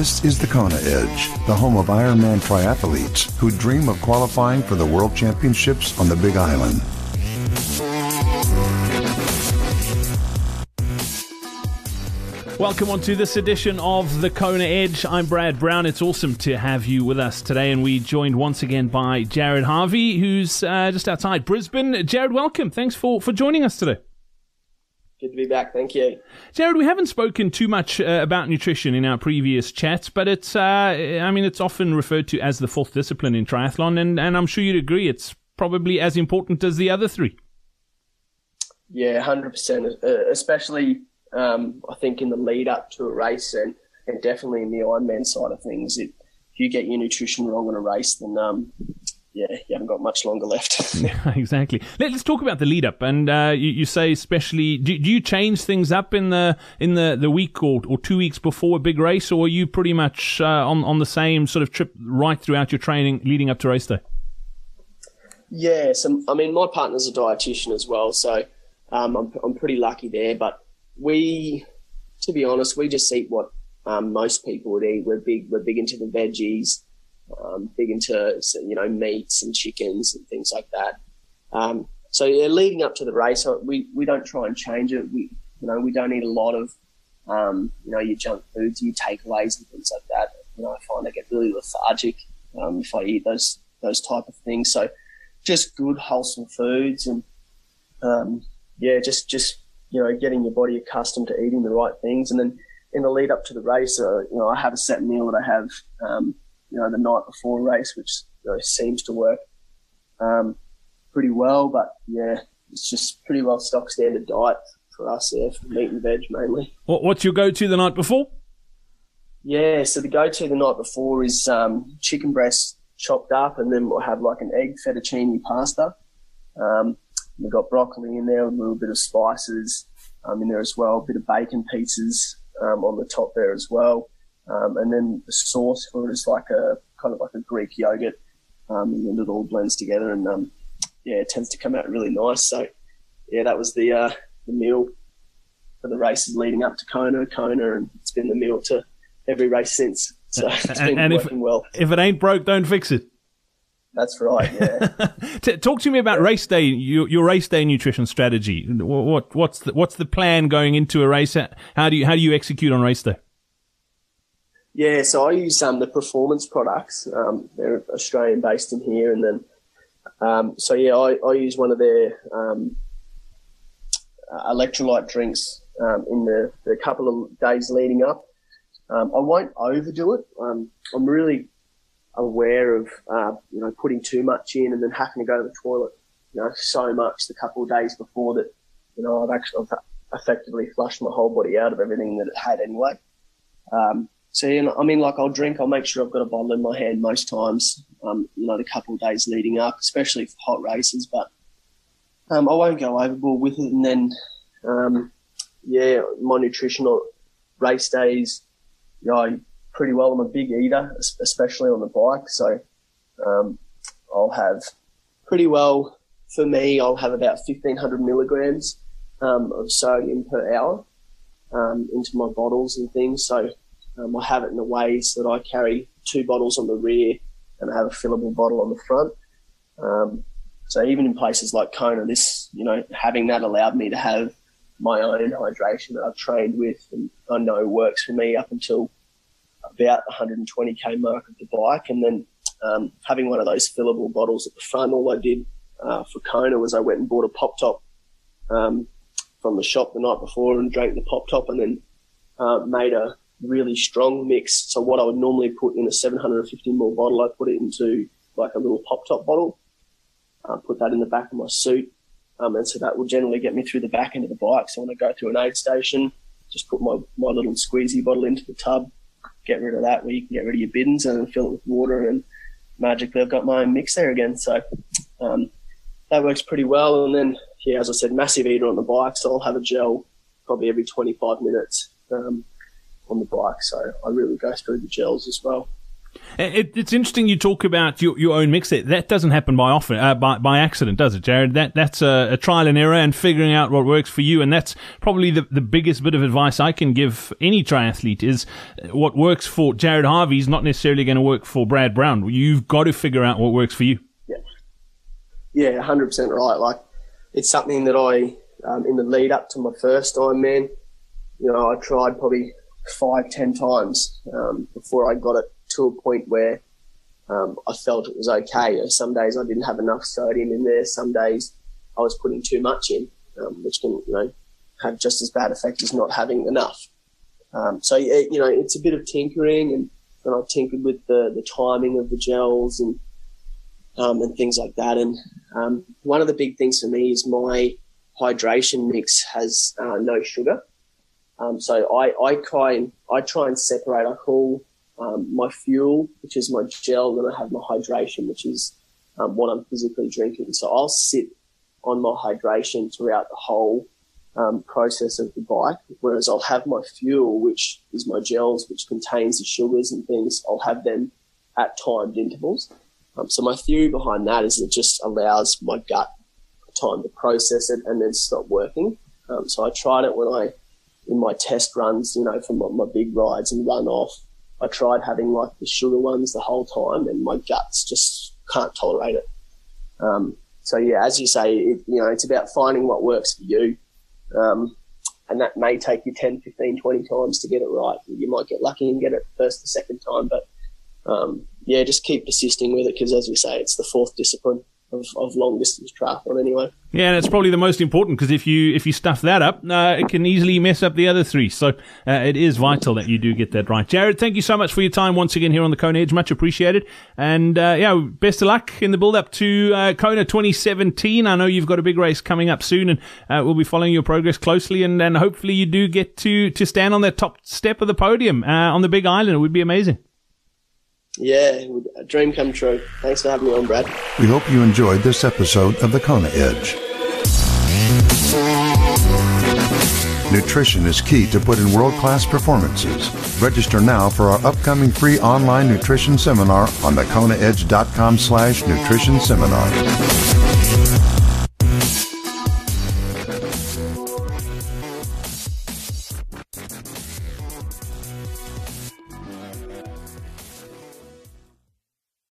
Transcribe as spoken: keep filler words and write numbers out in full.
This is the Kona Edge, the home of Ironman triathletes who dream of qualifying for the World Championships on the Big Island. Welcome on to this edition of the Kona Edge. I'm Brad Brown. It's awesome to have you with us today, and we joined once again by Jared Harvey, who's uh, just outside Brisbane. Jared, welcome. Thanks for, for joining us today. Good to be back. Thank you. Jared, we haven't spoken too much uh, about nutrition in our previous chats, but it's, uh, I mean, it's often referred to as the fourth discipline in triathlon, and, and I'm sure you'd agree it's probably as important as the other three. Yeah, one hundred percent, uh, especially um, I think in the lead up to a race and, and definitely in the Ironman side of things. It, if you get your nutrition wrong in a race, then um, yeah, you haven't got much longer left. Exactly. Let's talk about the lead up. And uh, you, you say especially, do, do you change things up in the in the, the week or, or two weeks before a big race, or are you pretty much uh, on, on the same sort of trip right throughout your training leading up to race day? Yeah, so, I mean, my partner's a dietitian as well, so um, I'm, I'm pretty lucky there. But we, to be honest, we just eat what um, most people would eat. We're big, we're big into the veggies. Um, big into, you know, meats and chickens and things like that. Um, so yeah, leading up to the race, we, we don't try and change it. We, you know, we don't eat a lot of, um, you know, your junk foods, your takeaways and things like that. You know, I find I get really lethargic um, if I eat those those type of things. So just good, wholesome foods and, um, yeah, just, just, you know, getting your body accustomed to eating the right things. And then in the lead up to the race, uh, you know, I have a set meal that I have, um, you know, the night before a race, which you know, seems to work um, pretty well. But, yeah, it's just pretty well stock standard diet for us there, for meat and veg mainly. What's your go-to the night before? Yeah, so the go-to the night before is um, chicken breast chopped up, and then we'll have like an egg fettuccine pasta. Um, we've got broccoli in there, a little bit of spices um, in there as well, a bit of bacon pieces um, on the top there as well. Um, and then the sauce for it is like a kind of like a Greek yogurt, um, and then it all blends together, and um, yeah, it tends to come out really nice. So yeah, that was the uh, the meal for the races leading up to Kona, Kona, and it's been the meal to every race since. So it's been and working if, well. If it ain't broke, don't fix it. That's right. Yeah. Talk to me about race day. Your, your race day nutrition strategy. What what's the, what's the plan going into a race? How do you how do you execute on race day? Yeah, so I use um, the Performance products. Um, they're Australian-based in here. And then, um, so yeah, I, I use one of their um, uh, electrolyte drinks um, in the, the couple of days leading up. Um, I won't overdo it. Um, I'm really aware of, uh, you know, putting too much in and then having to go to the toilet, you know, so much the couple of days before that, you know, I've actually I've effectively flushed my whole body out of everything that it had anyway. Um, So, you know, I mean, like I'll drink, I'll make sure I've got a bottle in my hand most times, um, you know, the couple of days leading up, especially for hot races, but um, I won't go overboard with it. And then, um, yeah, my nutritional race days, you know, I pretty well, I'm a big eater, especially on the bike. So um, I'll have pretty well, for me, I'll have about fifteen hundred milligrams um, of sodium per hour um, into my bottles and things. So Um, I have it in a way so that I carry two bottles on the rear and I have a fillable bottle on the front. Um, so even in places like Kona, this, you know, having that allowed me to have my own hydration that I've trained with and I know works for me up until about one hundred twenty K mark of the bike. And then um, having one of those fillable bottles at the front, all I did uh, for Kona was I went and bought a pop top um, from the shop the night before and drank the pop top and then uh, made a really strong mix. So what I would normally put in a seven hundred fifty milliliter bottle, I put it into like a little pop top bottle, uh, put that in the back of my suit. Um, and so that will generally get me through the back end of the bike. So when I go through an aid station, just put my, my little squeezy bottle into the tub, get rid of that where you can get rid of your bins and fill it with water, and magically I've got my own mix there again. So um, that works pretty well. And then, yeah, as I said, massive eater on the bike. So I'll have a gel probably every twenty-five minutes. Um, on the bike, so I really go through the gels as well. It, it's interesting you talk about your, your own mix. That that doesn't happen by often, uh, by by accident, does it, Jared? That that's a, a trial and error and figuring out what works for you. And that's probably the the biggest bit of advice I can give any triathlete is what works for Jared Harvey is not necessarily going to work for Brad Brown. You've got to figure out what works for you. Yeah, yeah, one hundred percent right. Like it's something that I um, in the lead up to my first Ironman, you know, I tried probably five, ten times um, before I got it to a point where um, I felt it was okay. Some days I didn't have enough sodium in there. Some days I was putting too much in, um, which can, you know, have just as bad effect as not having enough. Um, so, you know, it's a bit of tinkering, and, and I tinkered with the, the timing of the gels and um, and things like that. And um, one of the big things for me is my hydration mix has uh, no sugar. Um, so I, I try and I try and separate. I call Um, my fuel, which is my gel, then I have my hydration, which is um, what I'm physically drinking. So I'll sit on my hydration throughout the whole um, process of the bike, whereas I'll have my fuel, which is my gels, which contains the sugars and things. I'll have them at timed intervals. Um, so my theory behind that is it just allows my gut time to process it and then stop working. Um, so I tried it when I, in my test runs, you know, for my, my big rides and run off, I tried having like the sugar ones the whole time, and my guts just can't tolerate it. Um, so yeah, as you say, it, you know, it's about finding what works for you. Um, and that may take you ten, fifteen, twenty times to get it right. You might get lucky and get it first or second time, but, um, yeah, just keep persisting with it. Cause as we say, it's the fourth discipline of, of long distance triathlon anyway. Yeah, and it's probably the most important because if you if you stuff that up, uh, it can easily mess up the other three. So uh, it is vital that you do get that right. Jared, thank you so much for your time once again here on the Kona Edge. Much appreciated. And uh, yeah, best of luck in the build up to uh, Kona twenty seventeen. I know you've got a big race coming up soon, and uh, we'll be following your progress closely. And, and hopefully you do get to to stand on that top step of the podium uh, on the Big Island. It would be amazing. Yeah, a dream come true. Thanks for having me on, Brad. We hope you enjoyed this episode of the Kona Edge. Nutrition is key to put in world-class performances. Register now for our upcoming free online nutrition seminar on the kona edge dot com slash nutrition seminar.